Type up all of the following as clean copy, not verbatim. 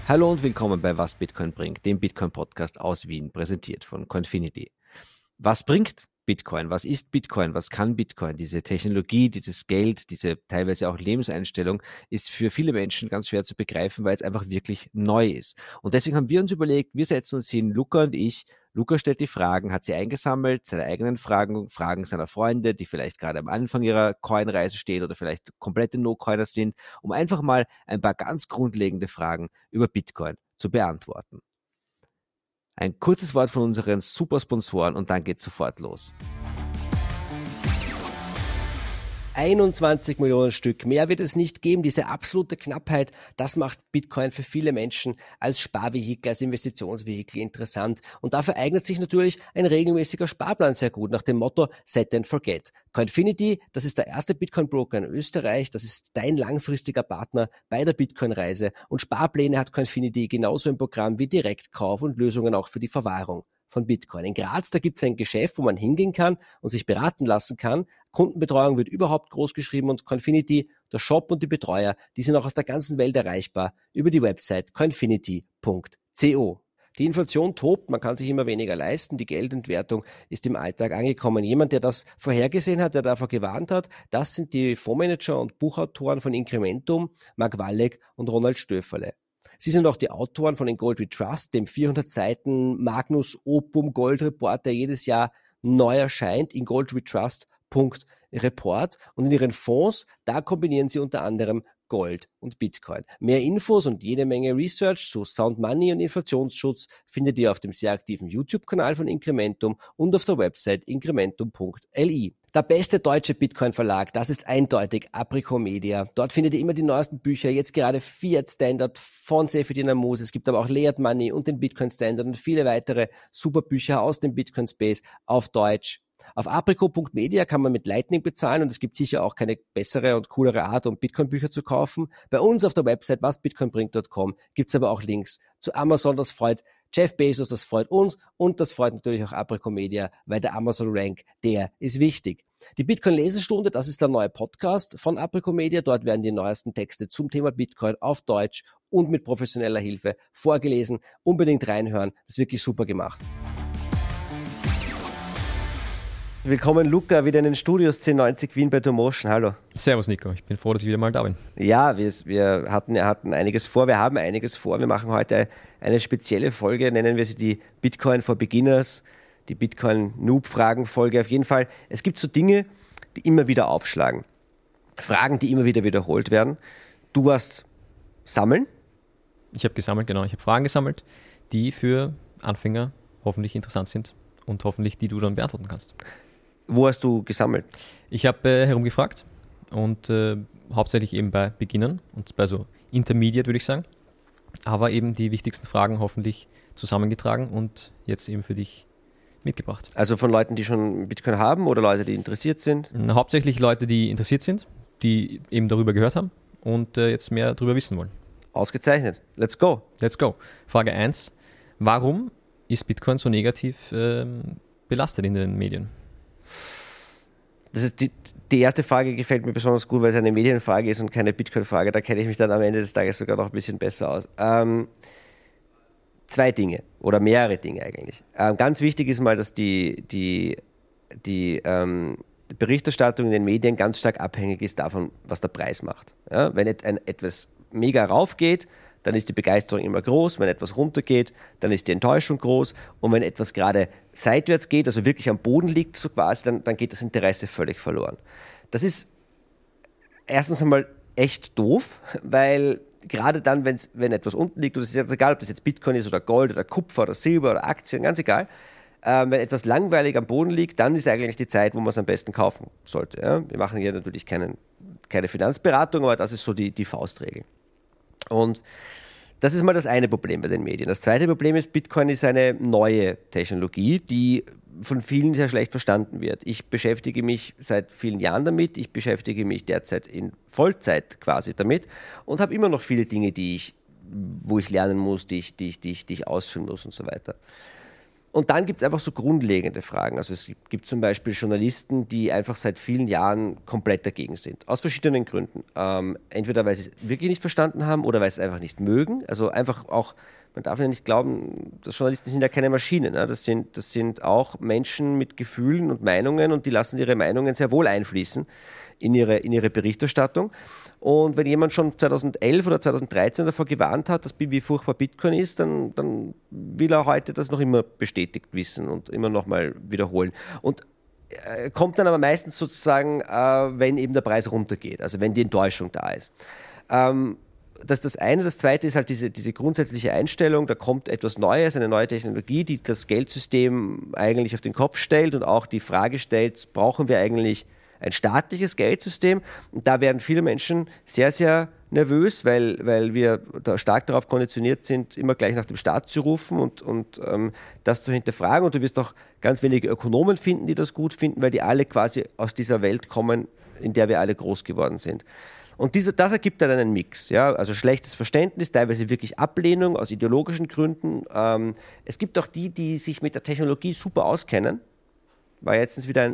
Hallo und willkommen bei Was Bitcoin bringt, dem Bitcoin-Podcast aus Wien, präsentiert von Coinfinity. Was bringt Bitcoin? Was ist Bitcoin? Was kann Bitcoin? Diese Technologie, dieses Geld, diese teilweise auch Lebenseinstellung ist für viele Menschen ganz schwer zu begreifen, weil es einfach wirklich neu ist. Und deswegen haben wir uns überlegt, wir setzen uns hin, Luca und ich. Luca stellt die Fragen, hat sie eingesammelt, seine eigenen Fragen, Fragen seiner Freunde, die vielleicht gerade am Anfang ihrer Coin-Reise stehen oder vielleicht komplette No-Coiner sind, um einfach mal ein paar ganz grundlegende Fragen über Bitcoin zu beantworten. Ein kurzes Wort von unseren Super-Sponsoren und dann geht's sofort los. 21 Millionen Stück. Mehr wird es nicht geben. Diese absolute Knappheit, das macht Bitcoin für viele Menschen als Sparvehikel, als Investitionsvehikel interessant. Und dafür eignet sich natürlich ein regelmäßiger Sparplan sehr gut, nach dem Motto Set and Forget. Coinfinity, das ist der erste Bitcoin-Broker in Österreich. Das ist dein langfristiger Partner bei der Bitcoin-Reise. Und Sparpläne hat Coinfinity genauso im Programm wie Direktkauf und Lösungen auch für die Verwahrung von Bitcoin. In Graz, da gibt es ein Geschäft, wo man hingehen kann und sich beraten lassen kann. Kundenbetreuung wird überhaupt groß geschrieben und Coinfinity, der Shop und die Betreuer, die sind auch aus der ganzen Welt erreichbar über die Website coinfinity.co. Die Inflation tobt, man kann sich immer weniger leisten, die Geldentwertung ist im Alltag angekommen. Jemand, der das vorhergesehen hat, der davor gewarnt hat, das sind die Fondsmanager und Buchautoren von Incrementum, Mark Walleck und Ronald Stöferle. Sie sind auch die Autoren von den Gold We Trust, dem 400 Seiten Magnus Opum Gold Report, der jedes Jahr neu erscheint in goldwetrust.report. Und in ihren Fonds, da kombinieren sie unter anderem Gold und Bitcoin. Mehr Infos und jede Menge Research zu Sound Money und Inflationsschutz findet ihr auf dem sehr aktiven YouTube-Kanal von Incrementum und auf der Website incrementum.li. Der beste deutsche Bitcoin-Verlag, das ist eindeutig Apricot Media. Dort findet ihr immer die neuesten Bücher, jetzt gerade Fiat Standard von Seyfedin Ammous. Es gibt aber auch Layered Money und den Bitcoin Standard und viele weitere super Bücher aus dem Bitcoin Space auf Deutsch. Auf apricot.media kann man mit Lightning bezahlen und es gibt sicher auch keine bessere und coolere Art, um Bitcoin-Bücher zu kaufen. Bei uns auf der Website wasbitcoinbringt.com gibt es aber auch Links zu Amazon, das freut Jeff Bezos, das freut uns und das freut natürlich auch Apricot Media, weil der Amazon-Rank, der ist wichtig. Die Bitcoin-Lesestunde, das ist der neue Podcast von Apricot Media. Dort werden die neuesten Texte zum Thema Bitcoin auf Deutsch und mit professioneller Hilfe vorgelesen. Unbedingt reinhören, das ist wirklich super gemacht. Willkommen, Luca, wieder in den Studios 1090 Wien bei Domotion. Hallo. Servus, Nico. Ich bin froh, dass ich wieder mal da bin. Ja, wir hatten einiges vor. Wir haben einiges vor. Wir machen heute eine spezielle Folge, nennen wir sie die Bitcoin for Beginners, die Bitcoin-Noob-Fragen-Folge. Auf jeden Fall, es gibt so Dinge, die immer wieder aufschlagen. Fragen, die immer wieder wiederholt werden. Du warst sammeln? Ich habe gesammelt, genau. Ich habe Fragen gesammelt, die für Anfänger hoffentlich interessant sind und hoffentlich die du dann beantworten kannst. Wo hast du gesammelt? Ich habe herumgefragt und hauptsächlich eben bei Beginnern und bei so Intermediate, würde ich sagen. Aber eben die wichtigsten Fragen hoffentlich zusammengetragen und jetzt eben für dich mitgebracht. Also von Leuten, die schon Bitcoin haben oder Leute, die interessiert sind? Hauptsächlich Leute, die interessiert sind, die eben darüber gehört haben und jetzt mehr darüber wissen wollen. Ausgezeichnet. Let's go. Let's go. Frage 1. Warum ist Bitcoin so negativ belastet in den Medien? Das ist die erste Frage gefällt mir besonders gut, weil es eine Medienfrage ist und keine Bitcoin-Frage. Da kenne ich mich dann am Ende des Tages sogar noch ein bisschen besser aus. Zwei Dinge oder mehrere Dinge eigentlich. Ganz wichtig ist mal, dass die Berichterstattung in den Medien ganz stark abhängig ist davon, was der Preis macht. Ja? Wenn etwas mega raufgeht, dann ist die Begeisterung immer groß. Wenn etwas runtergeht, dann ist die Enttäuschung groß. Und wenn etwas gerade seitwärts geht, also wirklich am Boden liegt, so quasi, dann geht das Interesse völlig verloren. Das ist erstens einmal echt doof, weil gerade dann, wenn etwas unten liegt, und es ist jetzt egal, ob das jetzt Bitcoin ist oder Gold oder Kupfer oder Silber oder Aktien, ganz egal, wenn etwas langweilig am Boden liegt, dann ist eigentlich die Zeit, wo man es am besten kaufen sollte. Ja? Wir machen hier natürlich keine Finanzberatung, aber das ist so die Faustregel. Und das ist mal das eine Problem bei den Medien. Das zweite Problem ist, Bitcoin ist eine neue Technologie, die von vielen sehr schlecht verstanden wird. Ich beschäftige mich seit vielen Jahren damit. Ich beschäftige mich derzeit in Vollzeit quasi damit und habe immer noch viele Dinge, wo ich lernen muss, die ich ausführen muss und so weiter. Und dann gibt es einfach so grundlegende Fragen. Also es gibt zum Beispiel Journalisten, die einfach seit vielen Jahren komplett dagegen sind. Aus verschiedenen Gründen. Entweder weil sie es wirklich nicht verstanden haben oder weil sie es einfach nicht mögen. Also einfach auch, man darf ja nicht glauben, dass Journalisten sind ja keine Maschinen. Ne? Das sind auch Menschen mit Gefühlen und Meinungen und die lassen ihre Meinungen sehr wohl einfließen in ihre Berichterstattung. Und wenn jemand schon 2011 oder 2013 davor gewarnt hat, wie furchtbar Bitcoin ist, dann will er heute das noch immer bestätigt wissen und immer noch mal wiederholen. Und kommt dann aber meistens sozusagen, wenn eben der Preis runtergeht, also wenn die Enttäuschung da ist. Das ist das eine. Das zweite ist halt diese grundsätzliche Einstellung, da kommt etwas Neues, eine neue Technologie, die das Geldsystem eigentlich auf den Kopf stellt und auch die Frage stellt, brauchen wir eigentlich ein staatliches Geldsystem? Und da werden viele Menschen sehr, sehr nervös, weil wir da stark darauf konditioniert sind, immer gleich nach dem Staat zu rufen und das zu hinterfragen. Und du wirst auch ganz wenige Ökonomen finden, die das gut finden, weil die alle quasi aus dieser Welt kommen, in der wir alle groß geworden sind. Und das ergibt dann einen Mix, ja? Also schlechtes Verständnis, teilweise wirklich Ablehnung aus ideologischen Gründen. Es gibt auch die sich mit der Technologie super auskennen. War jetzt wieder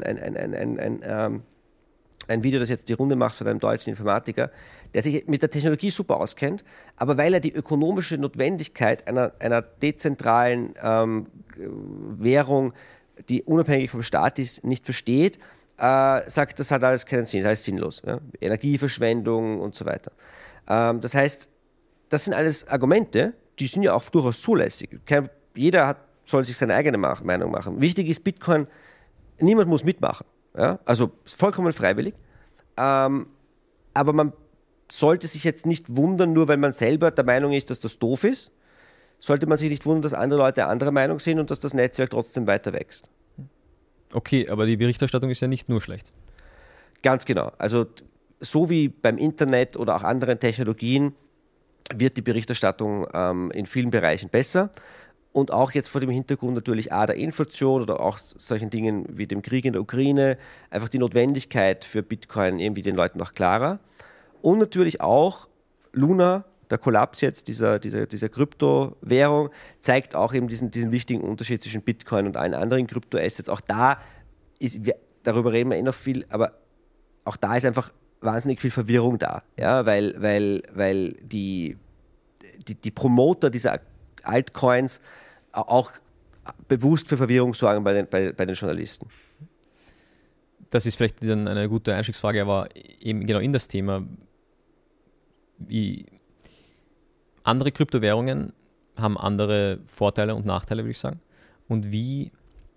ein Video, das jetzt die Runde macht von einem deutschen Informatiker, der sich mit der Technologie super auskennt, aber weil er die ökonomische Notwendigkeit einer dezentralen Währung, die unabhängig vom Staat ist, nicht versteht, sagt, das hat alles keinen Sinn, das heißt sinnlos. Ja? Energieverschwendung und so weiter. Das heißt, das sind alles Argumente, die sind ja auch durchaus zulässig. Jeder soll sich seine eigene Meinung machen. Wichtig ist, Bitcoin, niemand muss mitmachen. Ja? Also vollkommen freiwillig. Aber man sollte sich jetzt nicht wundern, nur weil man selber der Meinung ist, dass das doof ist, sollte man sich nicht wundern, dass andere Leute anderer Meinung sind und dass das Netzwerk trotzdem weiter wächst. Okay, aber die Berichterstattung ist ja nicht nur schlecht. Ganz genau. Also so wie beim Internet oder auch anderen Technologien wird die Berichterstattung in vielen Bereichen besser. Und auch jetzt vor dem Hintergrund natürlich der Inflation oder auch solchen Dingen wie dem Krieg in der Ukraine, einfach die Notwendigkeit für Bitcoin irgendwie den Leuten noch klarer. Und natürlich auch Luna, der Kollaps jetzt dieser Kryptowährung, zeigt auch eben diesen wichtigen Unterschied zwischen Bitcoin und allen anderen Kryptoassets. Auch da darüber reden wir noch viel, aber auch da ist einfach wahnsinnig viel Verwirrung da, ja, weil die Promoter dieser Altcoins auch bewusst für Verwirrung sorgen bei den Journalisten. Das ist vielleicht dann eine gute Einstiegsfrage, aber eben genau in das Thema, wie andere Kryptowährungen haben andere Vorteile und Nachteile, würde ich sagen. Und wie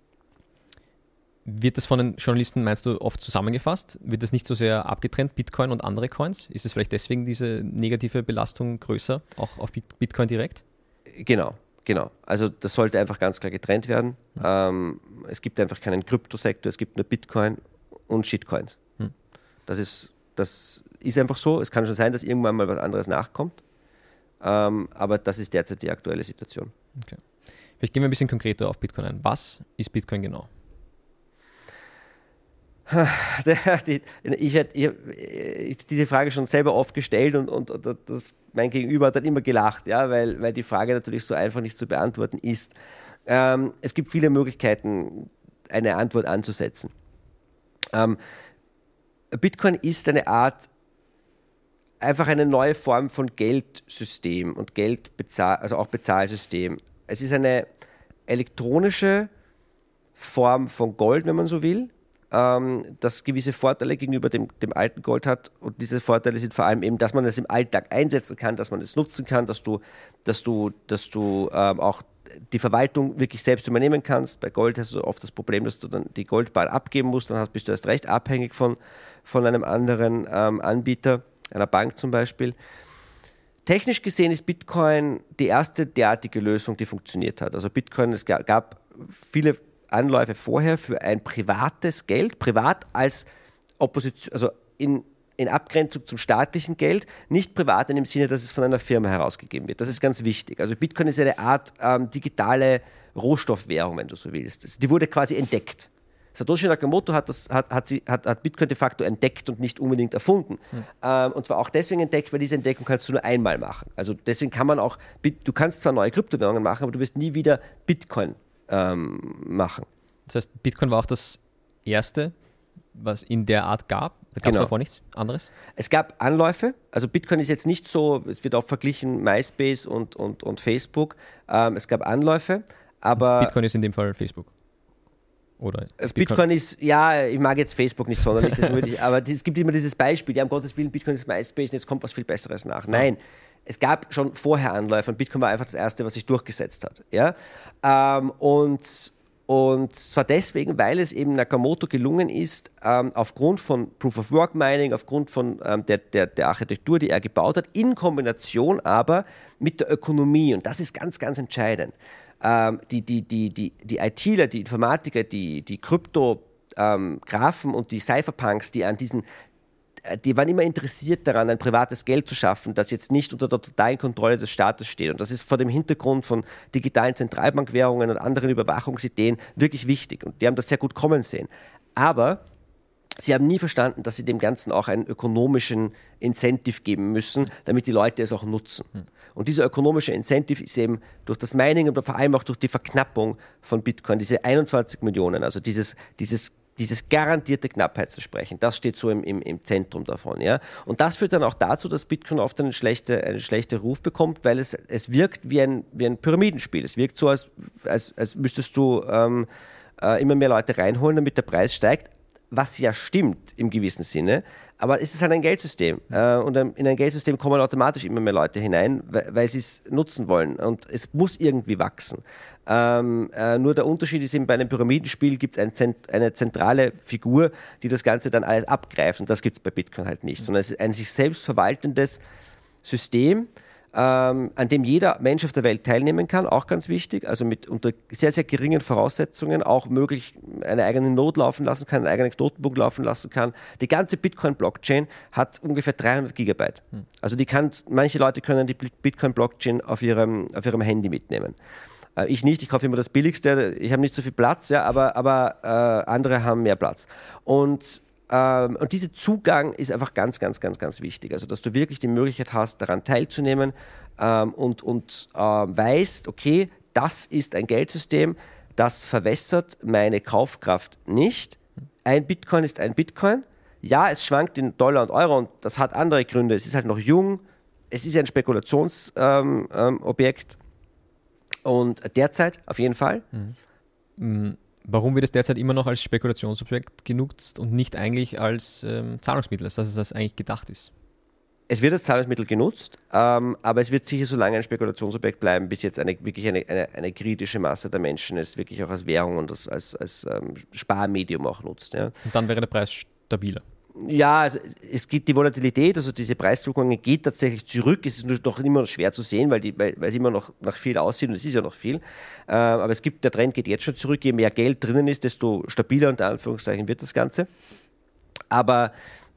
wird das von den Journalisten, meinst du, oft zusammengefasst? Wird das nicht so sehr abgetrennt, Bitcoin und andere Coins? Ist es vielleicht deswegen diese negative Belastung größer, auch auf Bitcoin direkt? Genau. Also das sollte einfach ganz klar getrennt werden. Es gibt einfach keinen Kryptosektor, es gibt nur Bitcoin und Shitcoins. Das ist einfach so. Es kann schon sein, dass irgendwann mal was anderes nachkommt. Aber das ist derzeit die aktuelle Situation. Okay. Vielleicht gehen wir ein bisschen konkreter auf Bitcoin ein. Was ist Bitcoin genau? Ich hätte diese Frage schon selber oft gestellt und mein Gegenüber hat dann immer gelacht, ja, weil die Frage natürlich so einfach nicht zu beantworten ist. Es gibt viele Möglichkeiten, eine Antwort anzusetzen. Bitcoin ist einfach eine neue Form von Geldsystem und also auch Bezahlsystem. Es ist eine elektronische Form von Gold, wenn man so will, das gewisse Vorteile gegenüber dem alten Gold hat. Und diese Vorteile sind vor allem eben, dass man es im Alltag einsetzen kann, dass man es nutzen kann, dass du auch die Verwaltung wirklich selbst übernehmen kannst. Bei Gold hast du oft das Problem, dass du dann die Goldbar abgeben musst, dann bist du erst recht abhängig von einem anderen Anbieter, einer Bank zum Beispiel. Technisch gesehen ist Bitcoin die erste derartige Lösung, die funktioniert hat. Also Bitcoin, es gab viele Anläufe vorher für ein privates Geld, privat als Opposition, also in Abgrenzung zum staatlichen Geld, nicht privat in dem Sinne, dass es von einer Firma herausgegeben wird. Das ist ganz wichtig. Also Bitcoin ist eine Art digitale Rohstoffwährung, wenn du so willst. Die wurde quasi entdeckt. Satoshi Nakamoto hat Bitcoin de facto entdeckt und nicht unbedingt erfunden. Und zwar auch deswegen entdeckt, weil diese Entdeckung kannst du nur einmal machen. Also deswegen kann man auch, du kannst zwar neue Kryptowährungen machen, aber du wirst nie wieder Bitcoin machen. Das heißt, Bitcoin war auch das erste, was in der Art gab? Da gab es davor nichts anderes? Es gab Anläufe. Also Bitcoin ist jetzt nicht so, es wird auch verglichen, MySpace und Facebook. Es gab Anläufe, aber... Bitcoin ist in dem Fall Facebook. Oder Bitcoin ist, ja, ich mag jetzt Facebook nicht sonderlich, das würde ich, aber es gibt immer dieses Beispiel, ja, um Gottes Willen, Bitcoin ist MySpace und jetzt kommt was viel Besseres nach. Nein, es gab schon vorher Anläufe und Bitcoin war einfach das Erste, was sich durchgesetzt hat. Ja? Und zwar deswegen, weil es eben Nakamoto gelungen ist, aufgrund von Proof-of-Work-Mining, aufgrund von der Architektur, die er gebaut hat, in Kombination aber mit der Ökonomie, und das ist ganz, ganz entscheidend. Die ITler, die Informatiker, die Kryptografen und die Cypherpunks, die waren immer interessiert daran, ein privates Geld zu schaffen, das jetzt nicht unter der totalen Kontrolle des Staates steht. Und das ist vor dem Hintergrund von digitalen Zentralbankwährungen und anderen Überwachungsideen wirklich wichtig. Und die haben das sehr gut kommen sehen. Aber sie haben nie verstanden, dass sie dem Ganzen auch einen ökonomischen Incentive geben müssen, damit die Leute es auch nutzen. Und dieser ökonomische Incentive ist eben durch das Mining und vor allem auch durch die Verknappung von Bitcoin, diese 21 Millionen, also dieses garantierte Knappheitsversprechen, das steht so im Zentrum davon. Ja? Und das führt dann auch dazu, dass Bitcoin oft einen schlechten Ruf bekommt, weil es wirkt wie ein Pyramidenspiel. Es wirkt so, als müsstest du immer mehr Leute reinholen, damit der Preis steigt, was ja stimmt im gewissen Sinne. Aber es ist halt ein Geldsystem. Und in ein Geldsystem kommen automatisch immer mehr Leute hinein, weil sie es nutzen wollen. Und es muss irgendwie wachsen. Nur der Unterschied ist eben, bei einem Pyramidenspiel gibt es eine zentrale Figur, die das Ganze dann alles abgreift. Und das gibt es bei Bitcoin halt nicht. Sondern es ist ein sich selbst verwaltendes System, an dem jeder Mensch auf der Welt teilnehmen kann, auch ganz wichtig, also unter sehr, sehr geringen Voraussetzungen auch möglich eine eigene Node laufen lassen kann, einen eigenen Knotenpunkt laufen lassen kann. Die ganze Bitcoin-Blockchain hat ungefähr 300 Gigabyte. Also manche Leute können die Bitcoin-Blockchain auf ihrem Handy mitnehmen. Ich nicht, ich kaufe immer das Billigste, ich habe nicht so viel Platz, ja, aber andere haben mehr Platz. Und dieser Zugang ist einfach ganz, ganz, ganz, ganz wichtig. Also, dass du wirklich die Möglichkeit hast, daran teilzunehmen und weißt, okay, das ist ein Geldsystem, das verwässert meine Kaufkraft nicht. Ein Bitcoin ist ein Bitcoin. Ja, es schwankt in Dollar und Euro und das hat andere Gründe. Es ist halt noch jung, es ist ein Spekulationsobjekt und derzeit auf jeden Fall. Warum wird es derzeit immer noch als Spekulationsobjekt genutzt und nicht eigentlich als Zahlungsmittel, als dass es eigentlich gedacht ist? Es wird als Zahlungsmittel genutzt, aber es wird sicher so lange ein Spekulationsobjekt bleiben, bis jetzt wirklich eine kritische Masse der Menschen es wirklich auch als Währung und als Sparmedium auch nutzt. Ja. Und dann wäre der Preis stabiler. Ja, also es gibt die Volatilität, also diese Preiszugang geht tatsächlich zurück. Es ist nur doch immer noch schwer zu sehen, weil es immer noch nach viel aussieht und es ist ja noch viel. Aber der Trend geht jetzt schon zurück. Je mehr Geld drinnen ist, desto stabiler unter Anführungszeichen wird das Ganze. Aber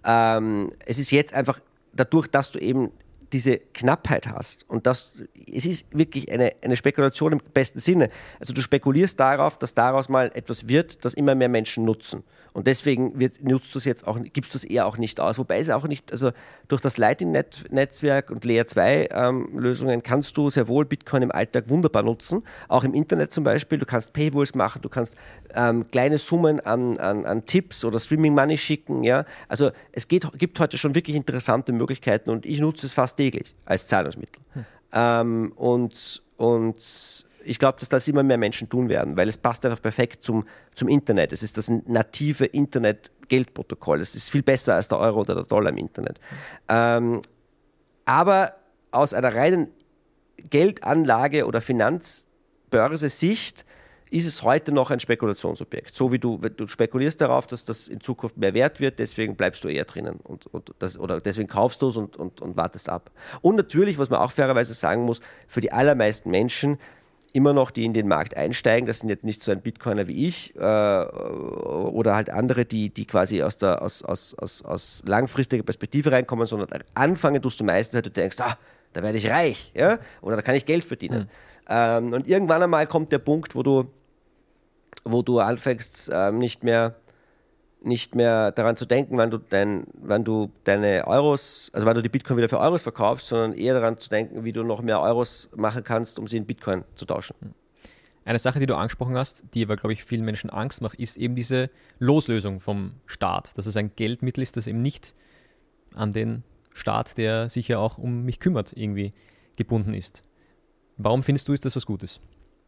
es ist jetzt einfach dadurch, dass du eben diese Knappheit hast und es ist wirklich eine Spekulation im besten Sinne. Also du spekulierst darauf, dass daraus mal etwas wird, das immer mehr Menschen nutzen. Und deswegen gibst du es eher auch nicht aus. Wobei es auch nicht, also durch das Lightning-Netzwerk und Layer 2 Lösungen kannst du sehr wohl Bitcoin im Alltag wunderbar nutzen. Auch im Internet zum Beispiel. Du kannst Paywalls machen, du kannst kleine Summen an Tipps oder Streaming Money schicken. Ja? Also es gibt heute schon wirklich interessante Möglichkeiten und ich nutze es fast täglich als Zahlungsmittel. Und ich glaube, dass das immer mehr Menschen tun werden, weil es passt einfach perfekt zum Internet. Es ist das native Internet-Geldprotokoll. Es ist viel besser als der Euro oder der Dollar im Internet. Aber aus einer reinen Geldanlage- oder Finanzbörse-Sicht ist es heute noch ein Spekulationsobjekt. So wie du spekulierst darauf, dass das in Zukunft mehr wert wird, deswegen bleibst du eher drinnen oder deswegen kaufst du es und wartest ab. Und natürlich, was man auch fairerweise sagen muss, für die allermeisten Menschen immer noch, die in den Markt einsteigen, das sind jetzt nicht so ein Bitcoiner wie ich oder halt andere, die quasi aus langfristiger Perspektive reinkommen, sondern anfangen tust du meistens halt, du denkst, da werde ich reich, ja? Oder da kann ich Geld verdienen. Und irgendwann einmal kommt der Punkt, wo du anfängst, nicht mehr daran zu denken, wann du deine Euros, also wann du die Bitcoin wieder für Euros verkaufst, sondern eher daran zu denken, wie du noch mehr Euros machen kannst, um sie in Bitcoin zu tauschen. Eine Sache, die du angesprochen hast, die aber, glaube ich, vielen Menschen Angst macht, ist eben diese Loslösung vom Staat. Dass es ein Geldmittel ist, das eben nicht an den Staat, der sich ja auch um mich kümmert, irgendwie gebunden ist. Warum findest du, ist das was Gutes?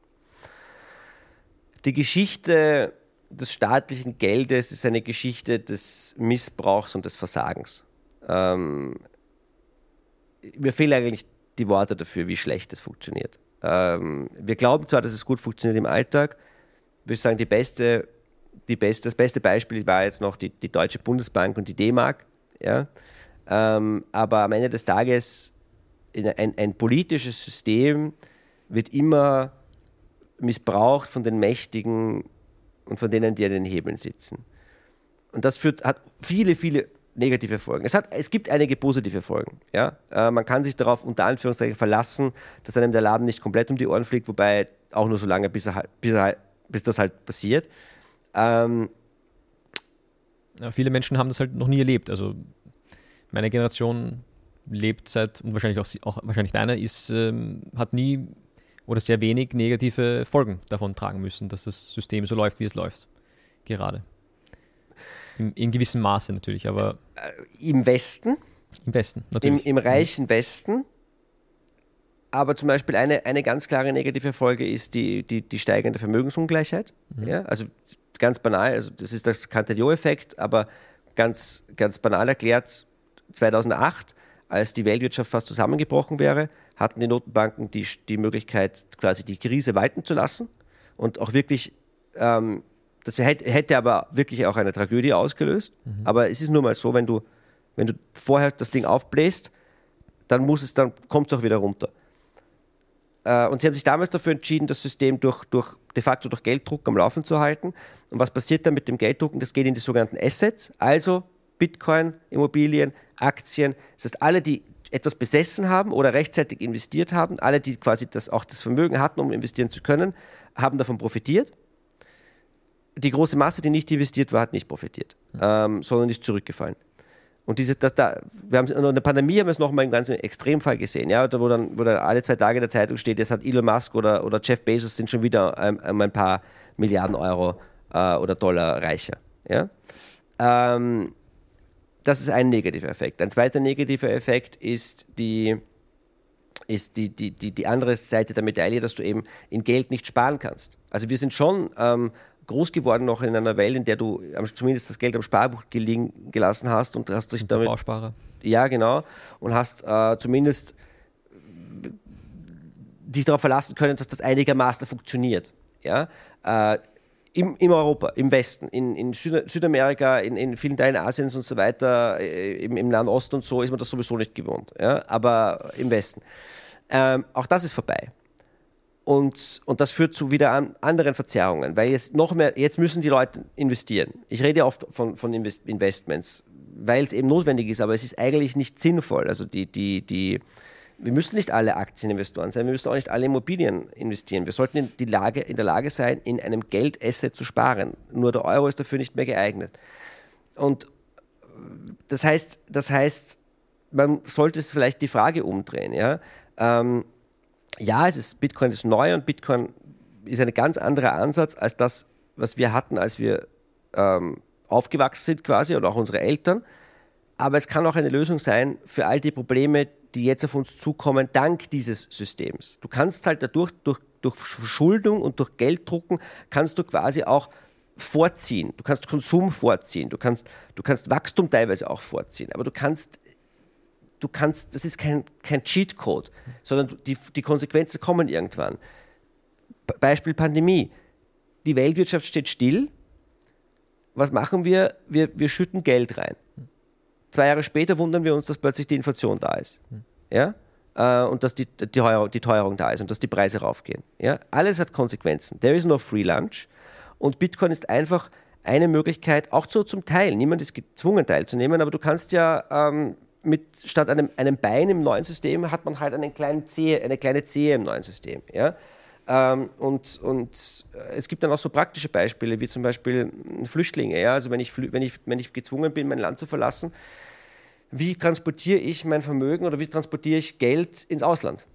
Die Geschichte des staatlichen Geldes ist eine Geschichte des Missbrauchs und des Versagens. Mir fehlen eigentlich die Worte dafür, wie schlecht es funktioniert. Wir glauben zwar, dass es gut funktioniert im Alltag. Ich würde sagen, das beste Beispiel war jetzt noch die Deutsche Bundesbank und die D-Mark. Ja? Aber am Ende des Tages, ein politisches System wird immer missbraucht von den Mächtigen und von denen, die an den Hebeln sitzen. Und das hat viele, viele negative Folgen. Es gibt einige positive Folgen. Ja? Man kann sich darauf unter Anführungszeichen verlassen, dass einem der Laden nicht komplett um die Ohren fliegt, wobei auch nur so lange, bis das halt passiert. Ja, viele Menschen haben das halt noch nie erlebt. Also meine Generation lebt seit, und wahrscheinlich auch wahrscheinlich deine, hat nie oder sehr wenig negative Folgen davon tragen müssen, dass das System so läuft, wie es läuft. Gerade. In gewissem Maße natürlich, aber... Im Westen? Im Westen, natürlich. Im reichen Westen. Aber zum Beispiel eine ganz klare negative Folge ist die steigende Vermögensungleichheit. Mhm. Ja? Also ganz banal, also das ist das Cantillon-Effekt, aber ganz, ganz banal erklärt, 2008, als die Weltwirtschaft fast zusammengebrochen wäre, hatten die Notenbanken die Möglichkeit, quasi die Krise walten zu lassen und auch wirklich, das hätte aber wirklich auch eine Tragödie ausgelöst. Mhm. Aber es ist nun mal so, wenn du vorher das Ding aufbläst, dann kommt es auch wieder runter. Und sie haben sich damals dafür entschieden, das System de facto durch Gelddruck am Laufen zu halten. Und was passiert dann mit dem Gelddrucken? Das geht in die sogenannten Assets, also Bitcoin, Immobilien, Aktien. Das heißt, alle, die etwas besessen haben oder rechtzeitig investiert haben, alle, die quasi auch das Vermögen hatten, um investieren zu können, haben davon profitiert. Die große Masse, die nicht investiert war, hat nicht profitiert, sondern ist zurückgefallen. Und in der Pandemie haben wir es nochmal im ganzen Extremfall gesehen, ja, wo dann alle 2 Tage in der Zeitung steht, jetzt hat Elon Musk oder Jeff Bezos sind schon wieder ein paar Milliarden Euro oder Dollar reicher. Ja? Das ist ein negativer Effekt. Ein zweiter negativer Effekt ist die andere Seite der Medaille, dass du eben in Geld nicht sparen kannst. Also wir sind schon groß geworden noch in einer Welt, in der du zumindest das Geld am Sparbuch liegen gelassen hast und hast dich damit... Bausparer. Ja, genau. Und hast zumindest dich darauf verlassen können, dass das einigermaßen funktioniert. Ja? In Europa, im Westen, in Südamerika, in vielen Teilen Asiens und so weiter, im Nahen Osten und so, ist man das sowieso nicht gewohnt. Ja? Aber im Westen. Auch das ist vorbei. Und das führt zu wieder anderen Verzerrungen, weil jetzt müssen die Leute investieren. Ich rede oft von Investments, weil es eben notwendig ist, aber es ist eigentlich nicht sinnvoll. Also wir müssen nicht alle Aktieninvestoren sein, wir müssen auch nicht alle Immobilien investieren. Wir sollten in der Lage sein, in einem Geldasset zu sparen. Nur der Euro ist dafür nicht mehr geeignet. Und das heißt, man sollte es vielleicht die Frage umdrehen. Ja, Bitcoin ist neu und Bitcoin ist ein ganz anderer Ansatz als das, was wir hatten, als wir aufgewachsen sind quasi oder auch unsere Eltern. Aber es kann auch eine Lösung sein für all die Probleme, die jetzt auf uns zukommen, dank dieses Systems. Du kannst halt dadurch, durch Verschuldung und durch Gelddrucken, kannst du quasi auch vorziehen. Du kannst Konsum vorziehen. Du kannst Wachstum teilweise auch vorziehen. Aber du kannst, das ist kein Cheatcode, sondern die Konsequenzen kommen irgendwann. Beispiel Pandemie. Die Weltwirtschaft steht still. Was machen wir? Wir schütten Geld rein. 2 Jahre später wundern wir uns, dass plötzlich die Inflation da ist. Ja? Und dass die Teuerung da ist und dass die Preise raufgehen. Ja? Alles hat Konsequenzen. There is no free lunch. Und Bitcoin ist einfach eine Möglichkeit, auch zum Teil. Niemand ist gezwungen, teilzunehmen, aber du kannst ja statt einem Bein im neuen System hat man halt eine kleine Zehe im neuen System. Ja? Und es gibt dann auch so praktische Beispiele, wie zum Beispiel Flüchtlinge. Ja? Also wenn ich gezwungen bin, mein Land zu verlassen, wie transportiere ich mein Vermögen oder wie transportiere ich Geld ins Ausland?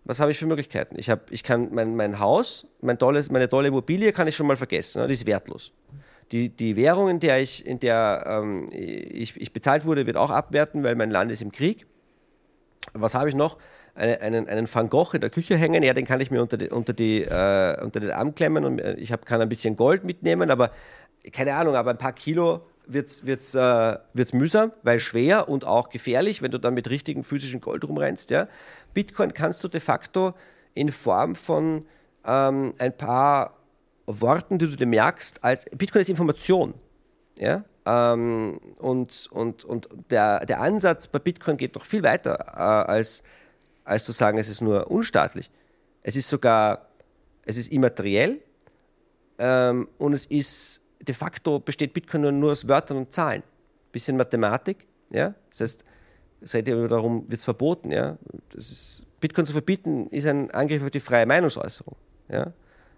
Was habe ich für Möglichkeiten? Ich kann mein Haus, meine tolle Immobilie kann ich schon mal vergessen, ne? Die ist wertlos. Die Währung, in der ich bezahlt wurde, wird auch abwerten, weil mein Land ist im Krieg. Was habe ich noch? Einen Van Gogh in der Küche hängen, ja, den kann ich mir unter den Arm klemmen und kann ein bisschen Gold mitnehmen, aber keine Ahnung, aber ein paar Kilo wird's mühsam, weil schwer und auch gefährlich, wenn du dann mit richtigem physischen Gold rumrennst. Ja. Bitcoin kannst du de facto in Form von ein paar Worten, die du dir merkst, Bitcoin ist Information. Ja. Und der Ansatz bei Bitcoin geht noch viel weiter, als zu sagen, es ist nur unstaatlich. Es ist immateriell und es ist de facto besteht Bitcoin nur aus Wörtern und Zahlen. Bisschen Mathematik, ja. Das heißt, es geht ja darum, wird es verboten, ja. Bitcoin zu verbieten ist ein Angriff auf die freie Meinungsäußerung, ja.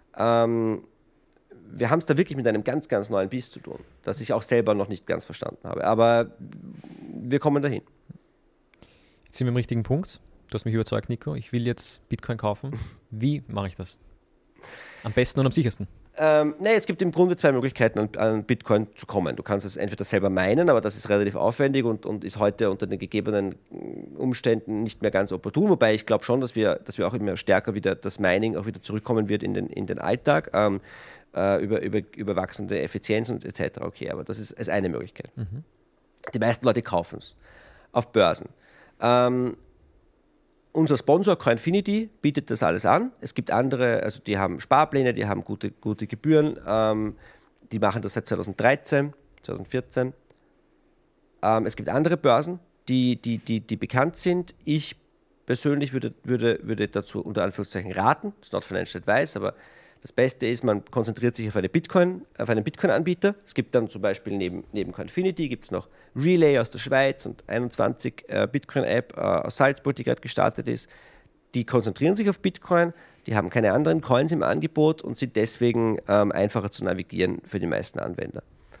Wir haben es da wirklich mit einem ganz, ganz neuen Biest zu tun, das ich auch selber noch nicht ganz verstanden habe. Aber wir kommen dahin. Jetzt sind wir am richtigen Punkt. Du hast mich überzeugt, Nico. Ich will jetzt Bitcoin kaufen. Wie mache ich das? Am besten und am sichersten? Es gibt im Grunde zwei Möglichkeiten, an Bitcoin zu kommen. Du kannst es entweder selber meinen, aber das ist relativ aufwendig und ist heute unter den gegebenen Umständen nicht mehr ganz opportun. Wobei ich glaube schon, dass wir auch immer stärker wieder das Mining auch wieder zurückkommen wird in den Alltag über wachsende Effizienz und etc. Okay, aber das ist eine Möglichkeit. Mhm. Die meisten Leute kaufen es auf Börsen. Unser Sponsor Coinfinity bietet das alles an. Es gibt andere, also die haben Sparpläne, die haben gute Gebühren. Die machen das seit 2013, 2014. Es gibt andere Börsen, die bekannt sind. Ich persönlich würde dazu unter Anführungszeichen raten. Das ist not financial advice, aber das Beste ist, man konzentriert sich auf einen Bitcoin-Anbieter. Es gibt dann zum Beispiel neben Coinfinity gibt es noch Relay aus der Schweiz und 21 Bitcoin-App aus Salzburg, die gerade gestartet ist. Die konzentrieren sich auf Bitcoin, die haben keine anderen Coins im Angebot und sind deswegen einfacher zu navigieren für die meisten Anwender.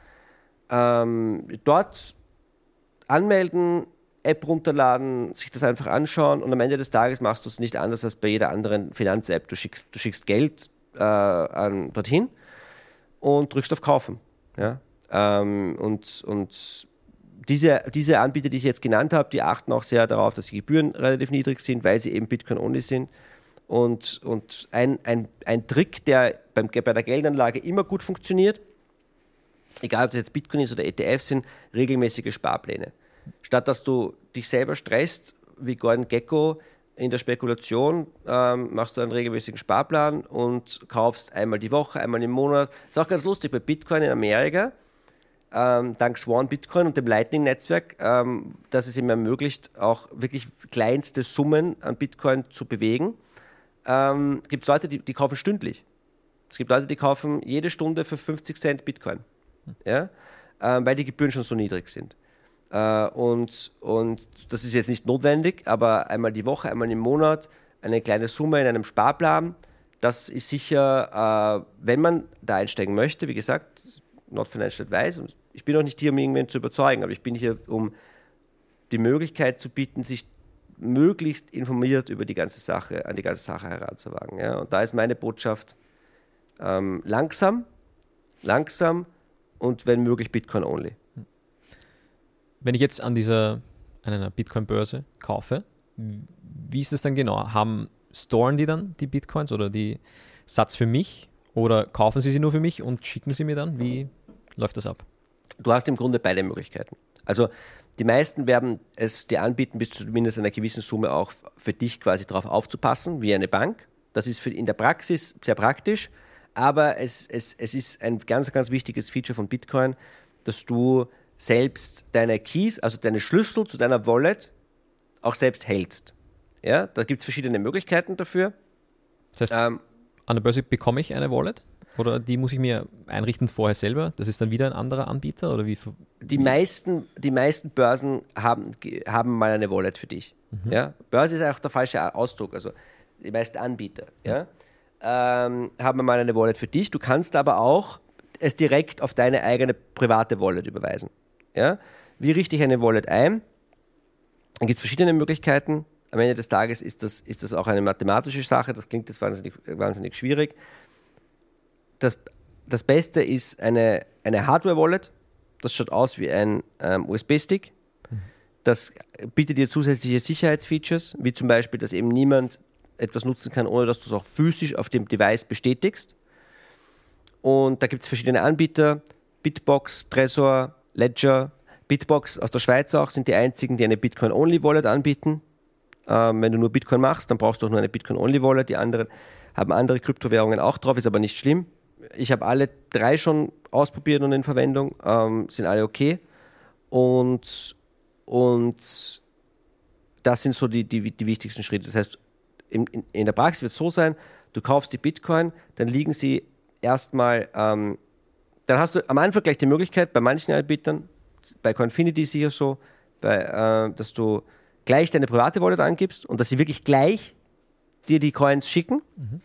Dort anmelden, App runterladen, sich das einfach anschauen und am Ende des Tages machst du es nicht anders als bei jeder anderen Finanz-App. Du schickst Geld dorthin und drückst auf Kaufen. Ja? Und diese Anbieter, die ich jetzt genannt habe, die achten auch sehr darauf, dass die Gebühren relativ niedrig sind, weil sie eben Bitcoin-only sind. Und ein Trick, der bei der Geldanlage immer gut funktioniert, egal ob das jetzt Bitcoin ist oder ETFs sind, regelmäßige Sparpläne. Statt dass du dich selber stresst, wie Gordon Gekko in der Spekulation, machst du einen regelmäßigen Sparplan und kaufst einmal die Woche, einmal im Monat. Das ist auch ganz lustig, bei Bitcoin in Amerika, dank Swan Bitcoin und dem Lightning-Netzwerk, dass es ihm ermöglicht, auch wirklich kleinste Summen an Bitcoin zu bewegen, gibt es Leute, die kaufen stündlich. Es gibt Leute, die kaufen jede Stunde für 50 Cent Bitcoin, ja? Weil die Gebühren schon so niedrig sind. Und das ist jetzt nicht notwendig, aber einmal die Woche, einmal im Monat eine kleine Summe in einem Sparplan, das ist sicher, wenn man da einsteigen möchte, wie gesagt, not financial advice. Und ich bin auch nicht hier, um irgendwen zu überzeugen, aber ich bin hier, um die Möglichkeit zu bieten, sich möglichst informiert über die ganze Sache heranzuwagen. Ja? Und da ist meine Botschaft langsam und wenn möglich Bitcoin only. Wenn ich jetzt an einer Bitcoin-Börse kaufe, wie ist das dann genau? Storen die dann die Bitcoins oder die Satz für mich oder kaufen sie nur für mich und schicken sie mir dann? Wie läuft das ab? Du hast im Grunde beide Möglichkeiten. Also die meisten werden es dir anbieten, bis zu zumindest einer gewissen Summe auch für dich quasi darauf aufzupassen, wie eine Bank. Das ist in der Praxis sehr praktisch, aber es ist ein ganz, ganz wichtiges Feature von Bitcoin, dass du selbst deine Keys, also deine Schlüssel zu deiner Wallet, auch selbst hältst. Ja, da gibt es verschiedene Möglichkeiten dafür. Das heißt, an der Börse bekomme ich eine Wallet? Oder die muss ich mir einrichten vorher selber? Das ist dann wieder ein anderer Anbieter? Oder wie? Die meisten Börsen haben mal eine Wallet für dich. Mhm. Ja? Börse ist auch der falsche Ausdruck. Also die meisten Anbieter haben mal eine Wallet für dich. Du kannst aber auch es direkt auf deine eigene private Wallet überweisen. Ja? Wie richte ich eine Wallet ein? Dann gibt es verschiedene Möglichkeiten. am Ende des Tages ist das auch eine mathematische Sache, das klingt jetzt wahnsinnig schwierig. Das Beste ist eine Hardware-Wallet, das schaut aus wie ein USB-Stick. Das bietet dir zusätzliche Sicherheitsfeatures, wie zum Beispiel, dass eben niemand etwas nutzen kann, ohne dass du es auch physisch auf dem Device bestätigst. Und da gibt es verschiedene Anbieter, Bitbox, Trezor, Ledger. Bitbox aus der Schweiz auch sind die einzigen, die eine Bitcoin-Only-Wallet anbieten. Wenn du nur Bitcoin machst, dann brauchst du auch nur eine Bitcoin-Only-Wallet. Die anderen haben andere Kryptowährungen auch drauf, ist aber nicht schlimm. Ich habe alle 3 schon ausprobiert und in Verwendung, sind alle okay. Und das sind so die wichtigsten Schritte. Das heißt, in der Praxis wird es so sein, du kaufst die Bitcoin, dann liegen sie erstmal, dann hast du am Anfang gleich die Möglichkeit, bei manchen Anbietern, bei Coinfinity ist sicher so, dass du gleich deine private Wallet angibst und dass sie wirklich gleich dir die Coins schicken.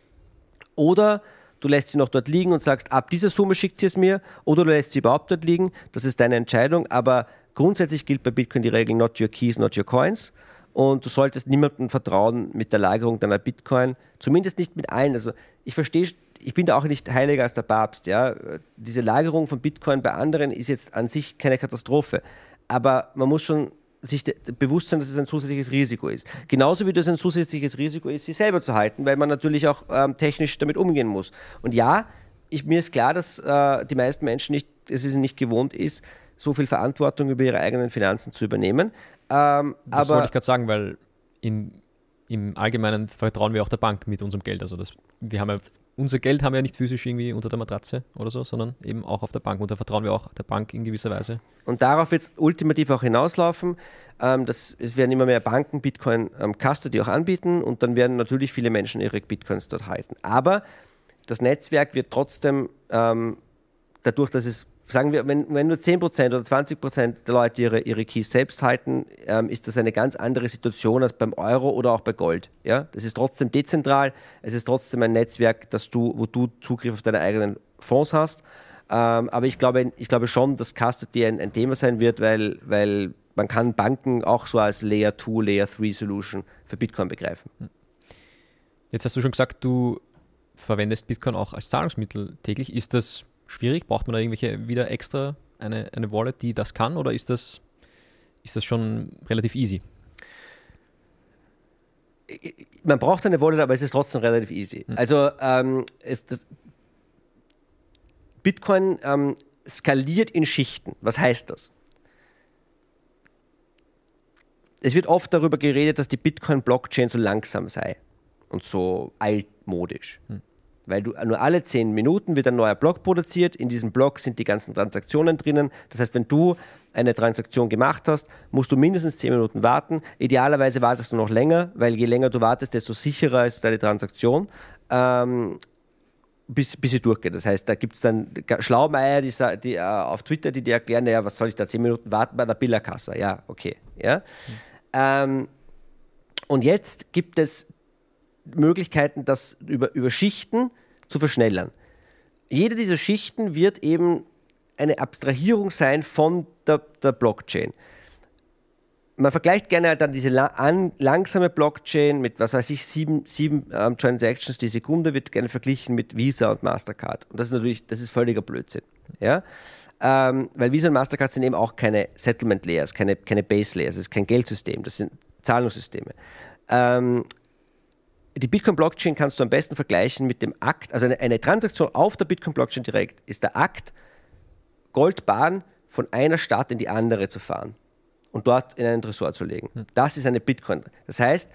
Oder du lässt sie noch dort liegen und sagst, ab dieser Summe schickt sie es mir, oder du lässt sie überhaupt dort liegen. Das ist deine Entscheidung, aber grundsätzlich gilt bei Bitcoin die Regel not your keys, not your coins. Und du solltest niemandem vertrauen mit der Lagerung deiner Bitcoin, zumindest nicht mit allen. Also ich verstehe, ich bin da auch nicht heiliger als der Papst. Ja? Diese Lagerung von Bitcoin bei anderen ist jetzt an sich keine Katastrophe. Aber man muss schon sich bewusst sein, dass es ein zusätzliches Risiko ist. Genauso wie das ein zusätzliches Risiko ist, sie selber zu halten, weil man natürlich auch technisch damit umgehen muss. Und ja, mir ist klar, dass die meisten Menschen es nicht gewohnt ist, so viel Verantwortung über ihre eigenen Finanzen zu übernehmen. Das wollte ich gerade sagen, weil im Allgemeinen vertrauen wir auch der Bank mit unserem Geld. Also unser Geld haben wir ja nicht physisch irgendwie unter der Matratze oder so, sondern eben auch auf der Bank. Und da vertrauen wir auch der Bank in gewisser Weise. Und darauf wird es ultimativ auch hinauslaufen. Es werden immer mehr Banken Bitcoin Custody auch anbieten und dann werden natürlich viele Menschen ihre Bitcoins dort halten. Aber das Netzwerk wird trotzdem dadurch, dass es, sagen wir, wenn nur 10% oder 20% der Leute ihre Keys selbst halten, ist das eine ganz andere Situation als beim Euro oder auch bei Gold. Ja? Das ist trotzdem dezentral, es ist trotzdem ein Netzwerk, wo du Zugriff auf deine eigenen Fonds hast. Aber ich glaube schon, dass Custody ein Thema sein wird, weil man kann Banken auch so als Layer 2, Layer 3 Solution für Bitcoin begreifen. Jetzt hast du schon gesagt, du verwendest Bitcoin auch als Zahlungsmittel täglich. Ist das schwierig? Braucht man da irgendwelche wieder extra eine Wallet, die das kann, oder ist das schon relativ easy? Man braucht eine Wallet, aber es ist trotzdem relativ easy. Also Bitcoin skaliert in Schichten. Was heißt das? Es wird oft darüber geredet, dass die Bitcoin-Blockchain so langsam sei und so altmodisch. Weil nur alle 10 Minuten wird ein neuer Block produziert. In diesem Block sind die ganzen Transaktionen drinnen. Das heißt, wenn du eine Transaktion gemacht hast, musst du mindestens 10 Minuten warten. Idealerweise wartest du noch länger, weil je länger du wartest, desto sicherer ist deine Transaktion, bis sie durchgeht. Das heißt, da gibt es dann Schlaumeier, die auf Twitter, die dir erklären, naja, was soll ich da 10 Minuten warten bei der Billerkasse? Ja, okay. Ja? Und jetzt gibt es Möglichkeiten, das über Schichten zu verschnellern. Jede dieser Schichten wird eben eine Abstrahierung sein von der Blockchain. Man vergleicht gerne halt dann diese langsame Blockchain mit, was weiß ich, 7 Transactions die Sekunde, wird gerne verglichen mit Visa und Mastercard. Und das ist völliger Blödsinn. Ja? Weil Visa und Mastercard sind eben auch keine Settlement Layers, keine Base Layers, das ist kein Geldsystem, das sind Zahlungssysteme. Die Bitcoin-Blockchain kannst du am besten vergleichen mit dem Akt, also eine Transaktion auf der Bitcoin-Blockchain direkt ist der Akt, Goldbahn von einer Stadt in die andere zu fahren und dort in einen Tresor zu legen. Das ist eine Bitcoin. Das heißt,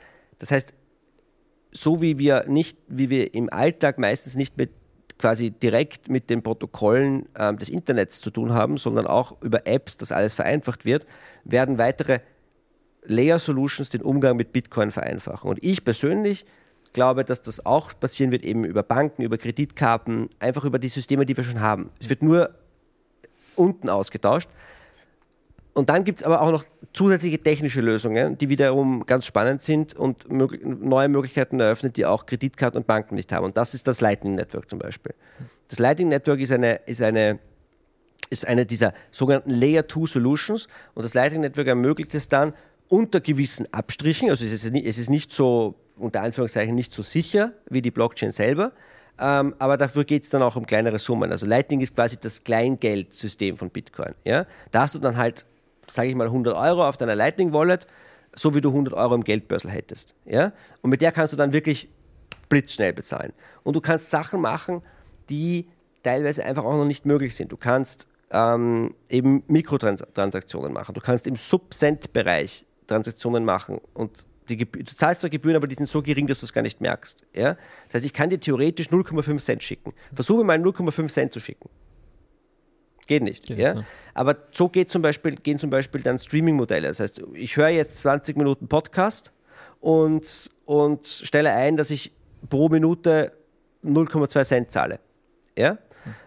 so wie wir im Alltag meistens nicht quasi direkt mit den Protokollen des Internets zu tun haben, sondern auch über Apps, dass alles vereinfacht wird, werden weitere Layer Solutions den Umgang mit Bitcoin vereinfachen. Und ich persönlich glaube, dass das auch passieren wird, eben über Banken, über Kreditkarten, einfach über die Systeme, die wir schon haben. Es wird nur unten ausgetauscht. Und dann gibt es aber auch noch zusätzliche technische Lösungen, die wiederum ganz spannend sind und neue Möglichkeiten eröffnen, die auch Kreditkarten und Banken nicht haben. Und das ist das Lightning Network zum Beispiel. Das Lightning Network ist eine dieser sogenannten Layer 2 Solutions. Und das Lightning Network ermöglicht es dann, unter gewissen Abstrichen, also es ist nicht so, unter Anführungszeichen, nicht so sicher wie die Blockchain selber, aber dafür geht es dann auch um kleinere Summen. Also Lightning ist quasi das Kleingeldsystem von Bitcoin. Ja? Da hast du dann halt, sage ich mal, 100 Euro auf deiner Lightning-Wallet, so wie du 100 Euro im Geldbörsel hättest. Ja? Und mit der kannst du dann wirklich blitzschnell bezahlen. Und du kannst Sachen machen, die teilweise einfach auch noch nicht möglich sind. Du kannst eben Mikrotransaktionen machen. Du kannst im Sub-Cent-Bereich Transaktionen machen und du zahlst zwar Gebühren, aber die sind so gering, dass du es gar nicht merkst. Ja? Das heißt, ich kann dir theoretisch 0,5 Cent schicken. Versuche mal 0,5 Cent zu schicken. Geht nicht. Ja? Aber so gehen zum Beispiel dann Streaming-Modelle. Das heißt, ich höre jetzt 20 Minuten Podcast und stelle ein, dass ich pro Minute 0,2 Cent zahle. Ja?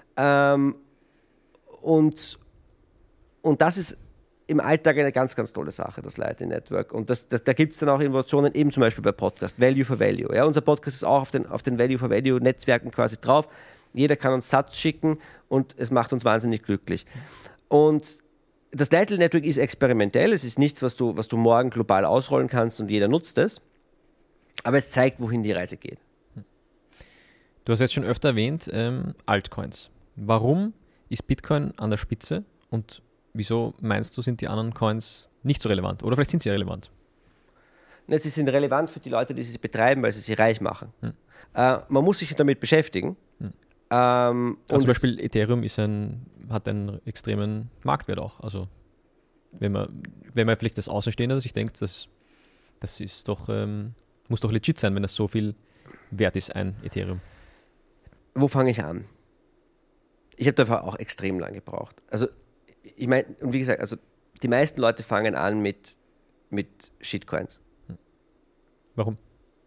Und das ist im Alltag eine ganz, ganz tolle Sache, das Lightning Network. Und da gibt es dann auch Innovationen, eben zum Beispiel bei Podcast, Value for Value. Ja, unser Podcast ist auch auf den Value for Value Netzwerken quasi drauf. Jeder kann uns Satz schicken und es macht uns wahnsinnig glücklich. Und das Lightning Network ist experimentell. Es ist nichts, was du morgen global ausrollen kannst und jeder nutzt es. Aber es zeigt, wohin die Reise geht. Du hast jetzt schon öfter erwähnt, Altcoins. Warum ist Bitcoin an der Spitze und wieso meinst du, sind die anderen Coins nicht so relevant? Oder vielleicht sind sie relevant? Sie sind relevant für die Leute, die sie betreiben, weil sie sie reich machen. Man muss sich damit beschäftigen. Also zum Beispiel Ethereum hat einen extremen Marktwert auch. Also wenn man vielleicht das Außenstehende sich denkt, das ist doch, muss doch legit sein, wenn das so viel wert ist, ein Ethereum. Wo fange ich an? Ich habe dafür auch extrem lange gebraucht. Also ich meine, und wie gesagt, also die meisten Leute fangen an mit Shitcoins. Warum?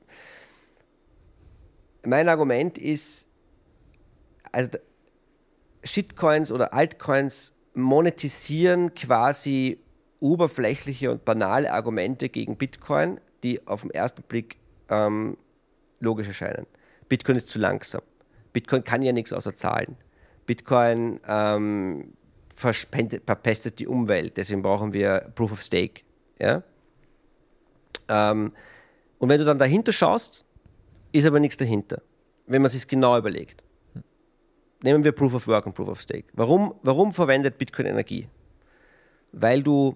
Mein Argument ist, also Shitcoins oder Altcoins monetisieren quasi oberflächliche und banale Argumente gegen Bitcoin, die auf den ersten Blick logisch erscheinen. Bitcoin ist zu langsam. Bitcoin kann ja nichts außer Zahlen. Bitcoin verpestet die Umwelt, deswegen brauchen wir Proof of Stake. Ja? Und wenn du dann dahinter schaust, ist aber nichts dahinter, wenn man es sich genau überlegt. Nehmen wir Proof of Work und Proof of Stake. Warum verwendet Bitcoin Energie? Weil du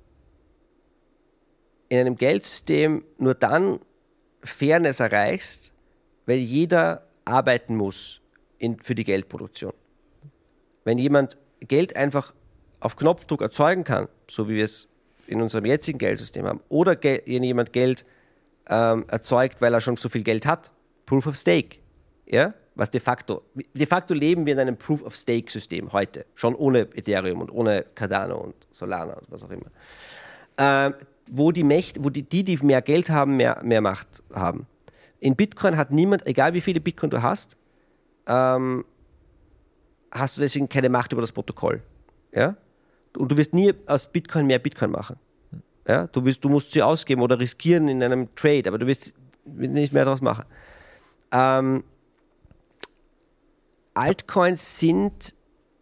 in einem Geldsystem nur dann Fairness erreichst, weil jeder arbeiten muss für die Geldproduktion. Wenn jemand Geld einfach auf Knopfdruck erzeugen kann, so wie wir es in unserem jetzigen Geldsystem haben, oder jemand Geld erzeugt, weil er schon so viel Geld hat, Proof of Stake, ja, was de facto leben wir in einem Proof of Stake System heute, schon ohne Ethereum und ohne Cardano und Solana und was auch immer, wo die mehr Geld haben, mehr Macht haben. In Bitcoin hat niemand, egal wie viele Bitcoin du hast du deswegen keine Macht über das Protokoll. Ja? Und du wirst nie aus Bitcoin mehr Bitcoin machen. Ja? Du musst sie ausgeben oder riskieren in einem Trade, aber du wirst nicht mehr daraus machen. Altcoins sind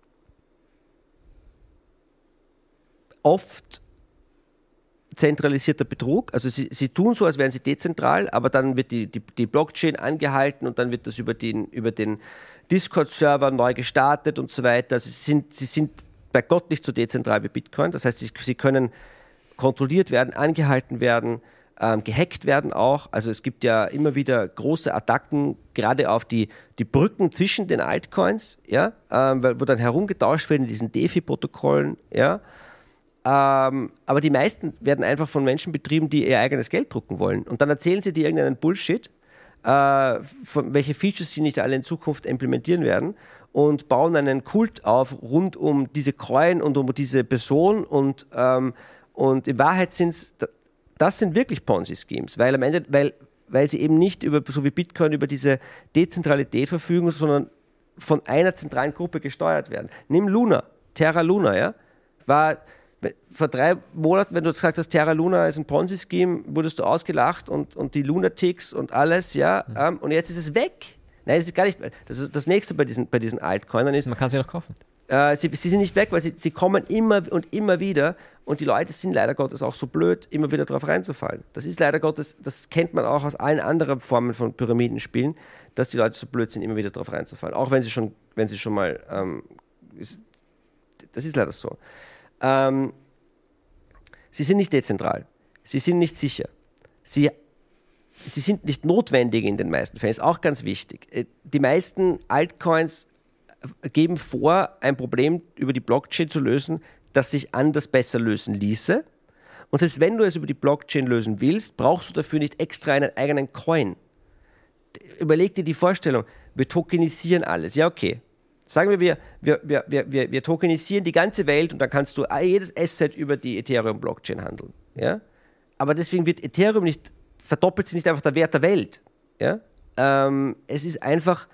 oft zentralisierter Betrug. Also sie tun so, als wären sie dezentral, aber dann wird die Blockchain angehalten und dann wird das über den Discord-Server neu gestartet und so weiter. Sie sind bei Gott nicht so dezentral wie Bitcoin. Das heißt, sie können kontrolliert werden, angehalten werden, gehackt werden auch. Also es gibt ja immer wieder große Attacken, gerade auf die Brücken zwischen den Altcoins, ja, wo dann herumgetauscht wird in diesen DeFi-Protokollen, ja. Aber die meisten werden einfach von Menschen betrieben, die ihr eigenes Geld drucken wollen. Und dann erzählen sie dir irgendeinen Bullshit, welche Features sie nicht alle in Zukunft implementieren werden und bauen einen Kult auf rund um diese Coin und um diese Person und in Wahrheit das sind wirklich Ponzi-Schemes, weil am Ende, weil sie eben nicht so wie Bitcoin über diese Dezentralität verfügen, sondern von einer zentralen Gruppe gesteuert werden. Nimm Luna, Terra Luna, ja, war vor 3 Monaten, wenn du gesagt hast, Terra Luna ist ein Ponzi-Scheme, wurdest du ausgelacht und die Lunatics und alles, ja, und jetzt ist es weg. Nein, es ist gar nicht. Das nächste bei diesen Altcoinern ist. Man kann sie noch kaufen. Sie sind nicht weg, weil sie kommen immer und immer wieder und die Leute sind leider Gottes auch so blöd, immer wieder drauf reinzufallen. Das ist leider Gottes, das kennt man auch aus allen anderen Formen von Pyramidenspielen, dass die Leute so blöd sind, immer wieder drauf reinzufallen. Auch wenn sie schon mal, das ist leider so. Sie sind nicht dezentral, sie sind nicht sicher, sie sind nicht notwendig in den meisten Fällen, ist auch ganz wichtig. Die meisten Altcoins geben vor, ein Problem über die Blockchain zu lösen, das sich anders besser lösen ließe. Und selbst wenn du es über die Blockchain lösen willst, brauchst du dafür nicht extra einen eigenen Coin. Überleg dir die Vorstellung, wir tokenisieren alles. Ja, okay. Sagen wir tokenisieren die ganze Welt und dann kannst du jedes Asset über die Ethereum-Blockchain handeln. Ja? Aber deswegen wird Ethereum verdoppelt sich nicht einfach der Wert der Welt. Ja? Es ist einfach...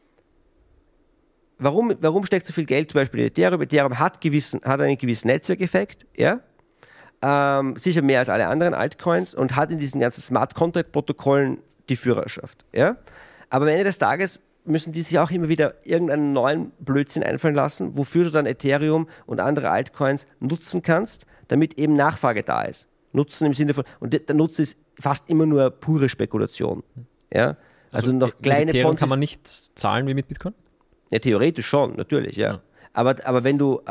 Warum steckt so viel Geld zum Beispiel in Ethereum? Ethereum hat einen gewissen Netzwerkeffekt, ja? Sicher mehr als alle anderen Altcoins und hat in diesen ganzen Smart Contract Protokollen die Führerschaft. Ja? Aber am Ende des Tages müssen die sich auch immer wieder irgendeinen neuen Blödsinn einfallen lassen, wofür du dann Ethereum und andere Altcoins nutzen kannst, damit eben Nachfrage da ist. Nutzen im Sinne von, und der Nutzen ist fast immer nur pure Spekulation. Ja? Also noch kleine mit Ethereum Ponzi kann man nicht zahlen wie mit Bitcoin? Ja, theoretisch schon, natürlich, ja. Aber wenn du,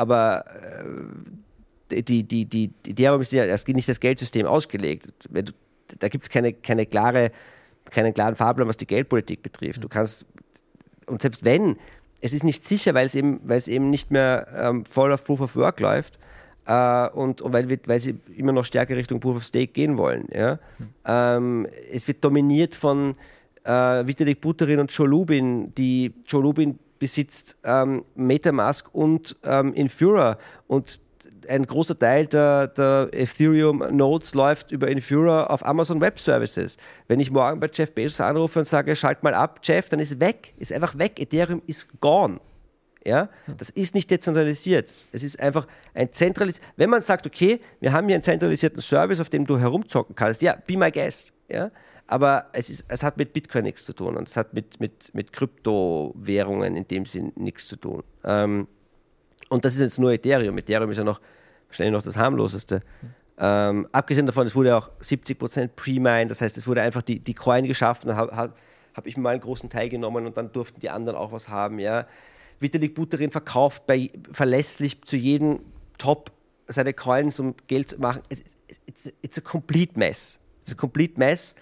die Ethereum ist ja nicht das Geldsystem ausgelegt. Da gibt es keinen klaren Fahrplan, was die Geldpolitik betrifft. Du kannst, und selbst wenn, es ist nicht sicher, weil es eben nicht mehr voll auf Proof of Work läuft und weil sie immer noch stärker Richtung Proof of Stake gehen wollen. Ja? Es wird dominiert von Vitalik Buterin und Joe Lubin. Joe Lubin besitzt Metamask und Infura und ein großer Teil der Ethereum-Nodes läuft über Infura auf Amazon Web Services. Wenn ich morgen bei Jeff Bezos anrufe und sage, schalt mal ab, Jeff, dann ist einfach weg. Ethereum ist gone. Ja? Das ist nicht dezentralisiert. Es ist einfach ein zentralisiertes. Wenn man sagt, okay, wir haben hier einen zentralisierten Service, auf dem du herumzocken kannst, ja, be my guest. Ja? Aber es hat mit Bitcoin nichts zu tun und es hat mit Kryptowährungen in dem Sinn nichts zu tun. Und das ist jetzt nur Ethereum. Ethereum ist ja wahrscheinlich noch das harmloseste. Abgesehen davon, es wurde auch 70% Pre-Mine, das heißt, es wurde einfach die Coin geschaffen, da habe ich mal einen großen Teil genommen und dann durften die anderen auch was haben. Ja. Vitalik Buterin verkauft verlässlich zu jedem Top seine Coins, um Geld zu machen. It's a complete mess. It's a complete mess.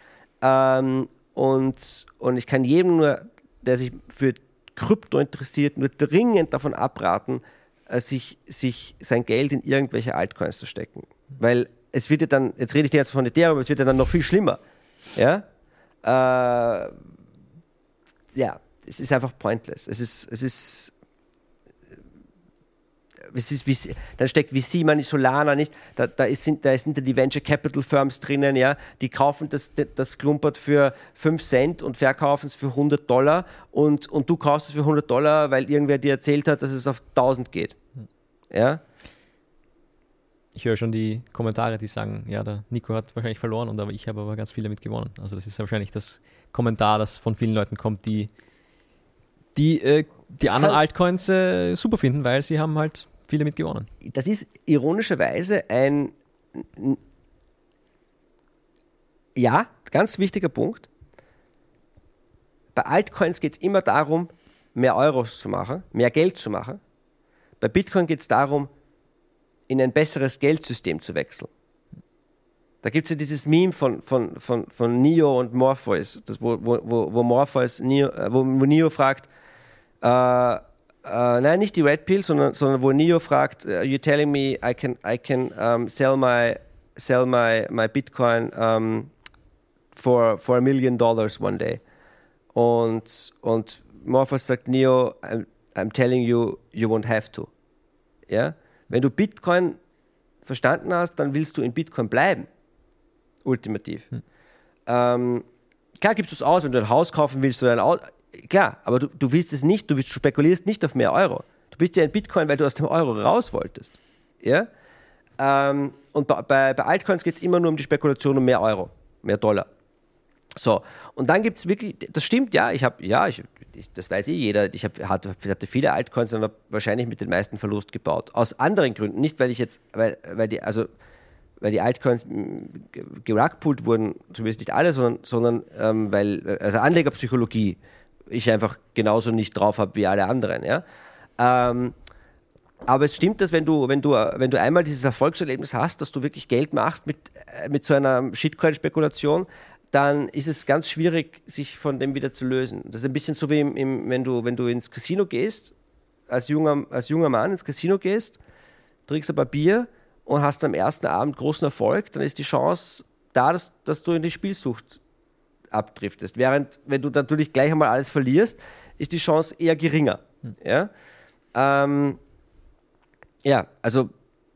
Und ich kann jedem nur, der sich für Krypto interessiert, nur dringend davon abraten, sich sein Geld in irgendwelche Altcoins zu stecken. Weil es wird ja dann, jetzt rede ich dir jetzt von Ethereum, aber es wird ja dann noch viel schlimmer. Ja? Es ist einfach pointless. Dann steckt VC, man ist Solana nicht, da sind die Venture Capital Firms drinnen, ja, die kaufen das Klumpert für 5 Cent und verkaufen es für $100 und du kaufst es für $100, weil irgendwer dir erzählt hat, dass es auf 1000 geht. Ja? Ich höre schon die Kommentare, die sagen, ja, der Nico hat wahrscheinlich verloren, aber ich habe aber ganz viel damit gewonnen. Also das ist wahrscheinlich das Kommentar, das von vielen Leuten kommt, die anderen Altcoins super finden, weil sie haben halt viele mit gewonnen. Das ist ironischerweise ein ganz wichtiger Punkt. Bei Altcoins geht es immer darum, mehr Euros zu machen, mehr Geld zu machen. Bei Bitcoin geht es darum, in ein besseres Geldsystem zu wechseln. Da gibt es ja dieses Meme von Neo und Morpheus, wo Morpheus wo Neo fragt, nein, nicht die Red Pill, sondern wo Neo fragt, you're telling me I can sell my Bitcoin for $1 million one day. Und Morpheus sagt, Neo, I'm telling you, you won't have to. Ja? Wenn du Bitcoin verstanden hast, dann willst du in Bitcoin bleiben. Ultimativ. Klar gibst du es aus, wenn du ein Haus kaufen willst oder ein Auto. Klar, aber du willst es nicht, du spekulierst nicht auf mehr Euro. Du bist ja in Bitcoin, weil du aus dem Euro raus wolltest. Ja? Und bei Altcoins geht es immer nur um die Spekulation um mehr Euro, mehr Dollar. So, und dann gibt es wirklich, das stimmt, ja, das weiß jeder, hatte viele Altcoins und habe wahrscheinlich mit den meisten Verlust gebaut. Aus anderen Gründen, nicht weil die Altcoins gerugpoolt wurden, zumindest nicht alle, sondern weil, also Anlegerpsychologie, ich einfach genauso nicht drauf habe wie alle anderen, ja. Aber es stimmt, dass wenn du einmal dieses Erfolgserlebnis hast, dass du wirklich Geld machst mit so einer Shitcoin-Spekulation, dann ist es ganz schwierig, sich von dem wieder zu lösen. Das ist ein bisschen so wie wenn du ins Casino gehst, als junger Mann ins Casino gehst, trinkst ein paar Bier und hast am ersten Abend großen Erfolg, dann ist die Chance da, dass du in die Spielsucht abdriftest. Während, wenn du natürlich gleich einmal alles verlierst, ist die Chance eher geringer. Ja, also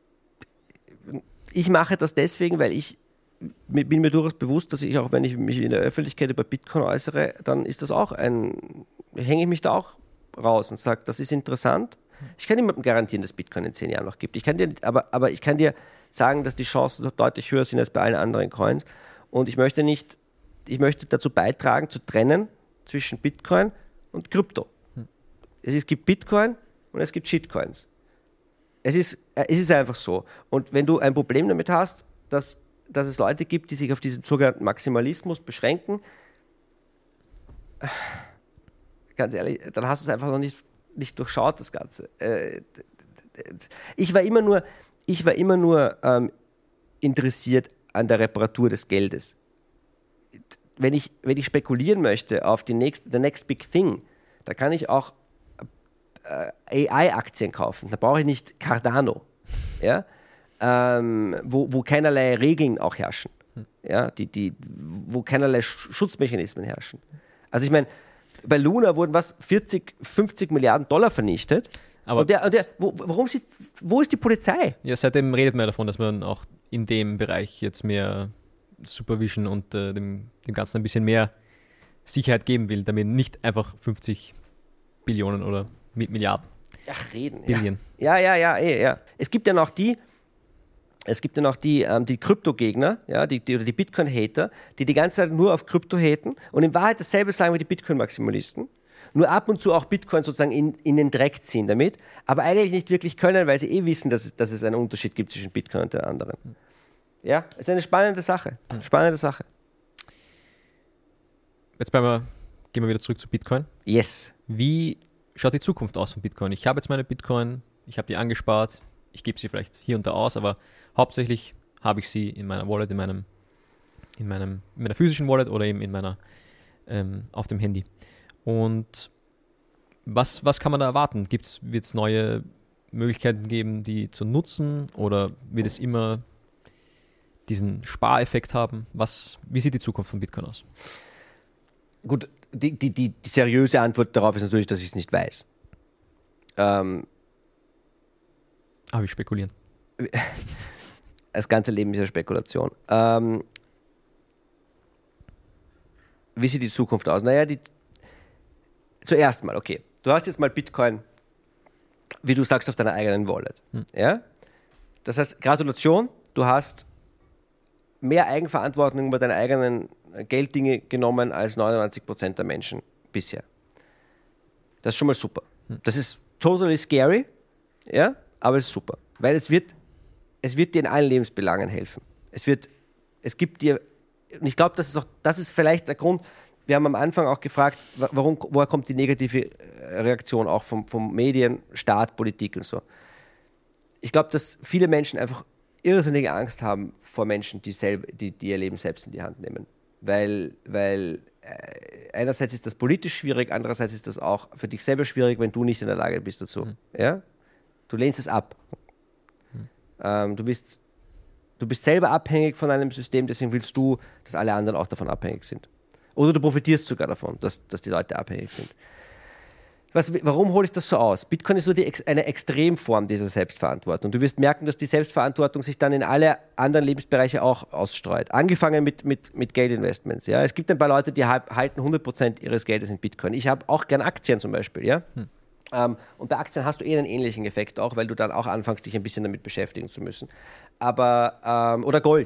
ich mache das deswegen, weil ich bin mir durchaus bewusst, dass ich auch, wenn ich mich in der Öffentlichkeit über Bitcoin äußere, dann ist das auch hänge ich mich da auch raus und sage, das ist interessant. Ich kann niemandem garantieren, dass Bitcoin in 10 Jahren noch gibt. Aber ich kann dir sagen, dass die Chancen deutlich höher sind als bei allen anderen Coins. Und ich möchte dazu beitragen, zu trennen zwischen Bitcoin und Krypto. Es gibt Bitcoin und es gibt Shitcoins. Es ist einfach so. Und wenn du ein Problem damit hast, dass es Leute gibt, die sich auf diesen sogenannten Maximalismus beschränken, ganz ehrlich, dann hast du es einfach noch nicht durchschaut, das Ganze. Ich war immer nur interessiert an der Reparatur des Geldes. Wenn ich spekulieren möchte auf the next big thing, da kann ich auch AI-Aktien kaufen. Da brauche ich nicht Cardano. Ja? Wo keinerlei Regeln auch herrschen, ja, wo keinerlei Schutzmechanismen herrschen. Also ich meine, bei Luna wurden 50 Milliarden Dollar vernichtet. Aber wo ist die Polizei? Ja, seitdem redet man davon, dass man auch in dem Bereich jetzt mehr Supervision und dem Ganzen ein bisschen mehr Sicherheit geben will, damit nicht einfach 50 Billionen oder Milliarden. Ach, reden. Billion. Ja. Es gibt ja noch die Krypto-Gegner, ja, die Bitcoin-Hater, die ganze Zeit nur auf Krypto haten und in Wahrheit dasselbe sagen wie die Bitcoin-Maximalisten, nur ab und zu auch Bitcoin sozusagen in den Dreck ziehen damit, aber eigentlich nicht wirklich können, weil sie wissen, dass es einen Unterschied gibt zwischen Bitcoin und den anderen. Ja, es ist eine spannende Sache. Jetzt gehen wir wieder zurück zu Bitcoin. Yes. Wie schaut die Zukunft aus von Bitcoin? Ich habe jetzt meine Bitcoin, ich habe die angespart, ich gebe sie vielleicht hier und da aus, aber hauptsächlich habe ich sie in meiner Wallet, in meiner physischen Wallet oder eben in meiner auf dem Handy. Und was kann man da erwarten? Wird es neue Möglichkeiten geben, die zu nutzen, oder wird es immer diesen Spareffekt haben? Wie sieht die Zukunft von Bitcoin aus? Gut, die seriöse Antwort darauf ist natürlich, dass ich es nicht weiß. Aber ich spekulieren. Das ganze Leben ist ja Spekulation. Wie sieht die Zukunft aus? Naja, zuerst mal, okay. Du hast jetzt mal Bitcoin, wie du sagst, auf deiner eigenen Wallet. Ja? Das heißt, Gratulation, du hast mehr Eigenverantwortung über deine eigenen Gelddinge genommen als 99% der Menschen bisher. Das ist schon mal super. Das ist totally scary, ja, aber es ist super, weil es wird dir in allen Lebensbelangen helfen. Es gibt dir, und ich glaube, das ist vielleicht der Grund. Wir haben am Anfang auch gefragt, woher kommt die negative Reaktion auch vom Medien, Staat, Politik und so. Ich glaube, dass viele Menschen einfach irrsinnige Angst haben vor Menschen, die ihr Leben selbst in die Hand nehmen. Weil einerseits ist das politisch schwierig, andererseits ist das auch für dich selber schwierig, wenn du nicht in der Lage bist dazu. Ja? Du lehnst es ab. Du bist selber abhängig von einem System, deswegen willst du, dass alle anderen auch davon abhängig sind. Oder du profitierst sogar davon, dass die Leute abhängig sind. Warum hole ich das so aus? Bitcoin ist so eine Extremform dieser Selbstverantwortung. Du wirst merken, dass die Selbstverantwortung sich dann in alle anderen Lebensbereiche auch ausstreut. Angefangen mit Geldinvestments. Ja? Es gibt ein paar Leute, die halten 100% ihres Geldes in Bitcoin. Ich habe auch gern Aktien zum Beispiel. Ja? Und bei Aktien hast du einen ähnlichen Effekt auch, weil du dann auch anfängst, dich ein bisschen damit beschäftigen zu müssen. Oder Gold.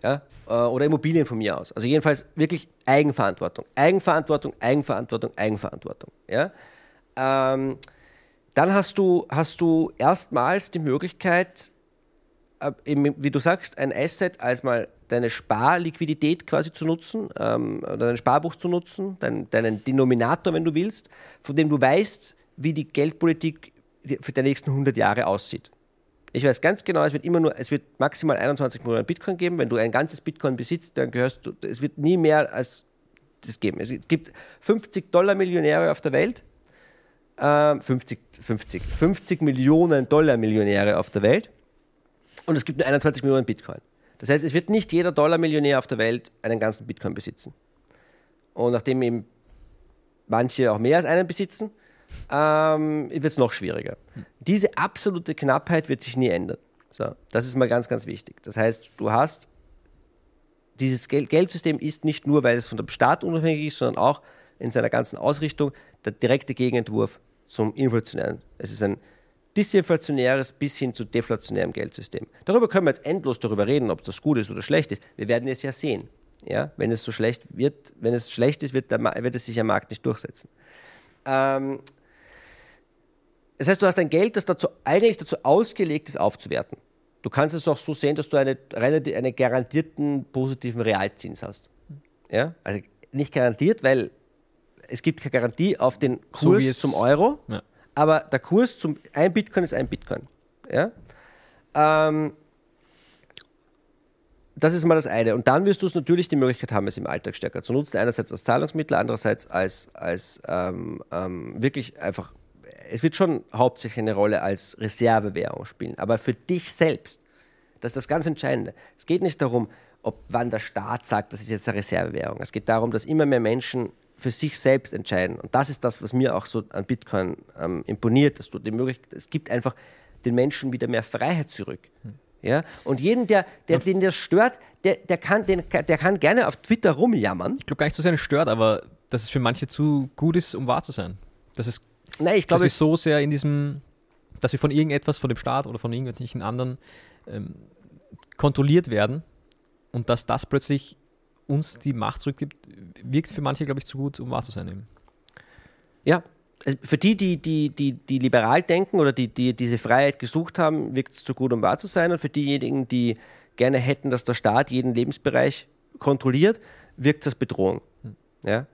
Ja? Oder Immobilien von mir aus. Also jedenfalls wirklich Eigenverantwortung. Eigenverantwortung, Eigenverantwortung, Eigenverantwortung. Ja? Dann hast du erstmals die Möglichkeit, wie du sagst, ein Asset als mal deine Sparliquidität quasi zu nutzen, oder dein Sparbuch zu nutzen, deinen Denominator, wenn du willst, von dem du weißt, wie die Geldpolitik für die nächsten 100 Jahre aussieht. Ich weiß ganz genau, es wird maximal 21 Millionen Bitcoin geben. Wenn du ein ganzes Bitcoin besitzt, dann es wird nie mehr als das geben. Es gibt 50 Millionäre auf der Welt, 50 Millionen Dollar Millionäre auf der Welt und es gibt nur 21 Millionen Bitcoin. Das heißt, es wird nicht jeder Dollar-Millionär auf der Welt einen ganzen Bitcoin besitzen. Und nachdem eben manche auch mehr als einen besitzen, wird es noch schwieriger. Diese absolute Knappheit wird sich nie ändern. So, das ist mal ganz, ganz wichtig. Das heißt, du hast dieses Geldsystem ist nicht nur, weil es von dem Staat unabhängig ist, sondern auch in seiner ganzen Ausrichtung der direkte Gegenentwurf zum inflationären. Es ist ein disinflationäres bis hin zu deflationärem Geldsystem. Darüber können wir jetzt endlos darüber reden, ob das gut ist oder schlecht ist. Wir werden es ja sehen. Ja? Wenn es schlecht ist, wird es sich am Markt nicht durchsetzen. Das heißt, du hast ein Geld, das eigentlich dazu ausgelegt ist, aufzuwerten. Du kannst es auch so sehen, dass du einen garantierten positiven Realzins hast. Ja? Also nicht garantiert, weil es gibt keine Garantie auf den Kurs zum Euro, ja. Aber der Kurs zum ein Bitcoin ist ein Bitcoin. Ja? Das ist mal das eine. Und dann wirst du es natürlich die Möglichkeit haben, es im Alltag stärker zu nutzen. Einerseits als Zahlungsmittel, andererseits als wirklich einfach, es wird schon hauptsächlich eine Rolle als Reservewährung spielen. Aber für dich selbst, das ist das ganz Entscheidende. Es geht nicht darum, wann der Staat sagt, das ist jetzt eine Reservewährung. Es geht darum, dass immer mehr Menschen für sich selbst entscheiden. Und das ist das, was mir auch so an Bitcoin imponiert, dass du die Möglichkeit, es gibt einfach den Menschen wieder mehr Freiheit zurück. Ja? Und jeden, den das stört, der kann gerne auf Twitter rumjammern. Ich glaube gar nicht, dass es einen stört, aber dass es für manche zu gut ist, um wahr zu sein. Dass wir so sehr in diesem, dass wir von irgendetwas, von dem Staat oder von irgendwelchen anderen kontrolliert werden und dass das plötzlich uns die Macht zurückgibt, wirkt für manche, glaube ich, zu gut, um wahr zu sein. Eben. Ja, also für die liberal denken oder die diese Freiheit gesucht haben, wirkt es zu gut, um wahr zu sein. Und für diejenigen, die gerne hätten, dass der Staat jeden Lebensbereich kontrolliert, wirkt es als Bedrohung. Ja,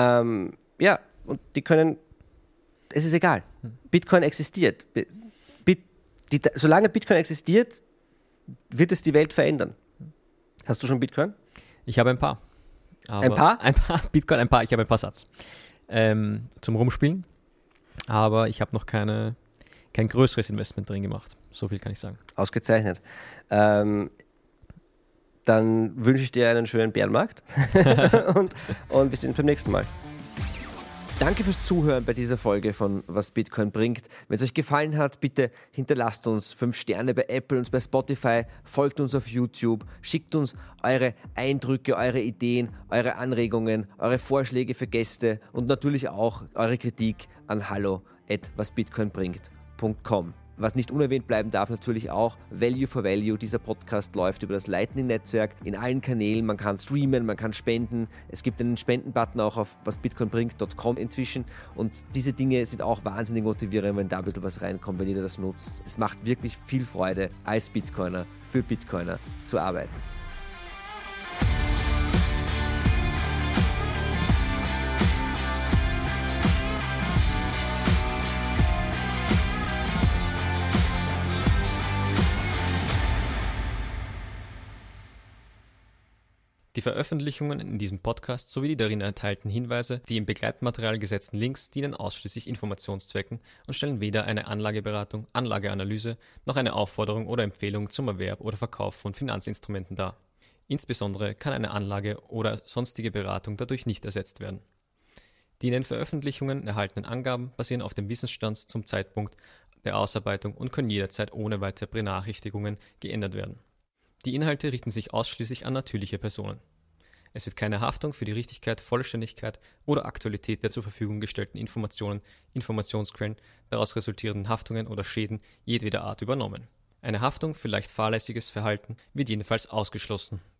und die können, es ist egal. Bitcoin existiert. Solange Bitcoin existiert, wird es die Welt verändern. Hast du schon Bitcoin? Ich habe ein paar. Ein paar? Ein paar Bitcoin, ein paar. Ich habe ein paar Satz zum Rumspielen. Aber ich habe noch kein größeres Investment drin gemacht. So viel kann ich sagen. Ausgezeichnet. Dann wünsche ich dir einen schönen Bärenmarkt und bis beim nächsten Mal. Danke fürs Zuhören bei dieser Folge von Was Bitcoin bringt. Wenn es euch gefallen hat, bitte hinterlasst uns 5 Sterne bei Apple und bei Spotify, folgt uns auf YouTube, schickt uns eure Eindrücke, eure Ideen, eure Anregungen, eure Vorschläge für Gäste und natürlich auch eure Kritik an hallo@wasbitcoinbringt.com. Was nicht unerwähnt bleiben darf, natürlich auch Value for Value. Dieser Podcast läuft über das Lightning-Netzwerk in allen Kanälen. Man kann streamen, man kann spenden. Es gibt einen Spendenbutton auch auf wasbitcoinbringt.com inzwischen. Und diese Dinge sind auch wahnsinnig motivierend, wenn da ein bisschen was reinkommt, wenn jeder das nutzt. Es macht wirklich viel Freude, als Bitcoiner für Bitcoiner zu arbeiten. Die Veröffentlichungen in diesem Podcast sowie die darin enthaltenen Hinweise, die im Begleitmaterial gesetzten Links dienen ausschließlich Informationszwecken und stellen weder eine Anlageberatung, Anlageanalyse noch eine Aufforderung oder Empfehlung zum Erwerb oder Verkauf von Finanzinstrumenten dar. Insbesondere kann eine Anlage oder sonstige Beratung dadurch nicht ersetzt werden. Die in den Veröffentlichungen erhaltenen Angaben basieren auf dem Wissensstand zum Zeitpunkt der Ausarbeitung und können jederzeit ohne weitere Benachrichtigungen geändert werden. Die Inhalte richten sich ausschließlich an natürliche Personen. Es wird keine Haftung für die Richtigkeit, Vollständigkeit oder Aktualität der zur Verfügung gestellten Informationen, Informationsquellen, daraus resultierenden Haftungen oder Schäden jedweder Art übernommen. Eine Haftung für leicht fahrlässiges Verhalten wird jedenfalls ausgeschlossen.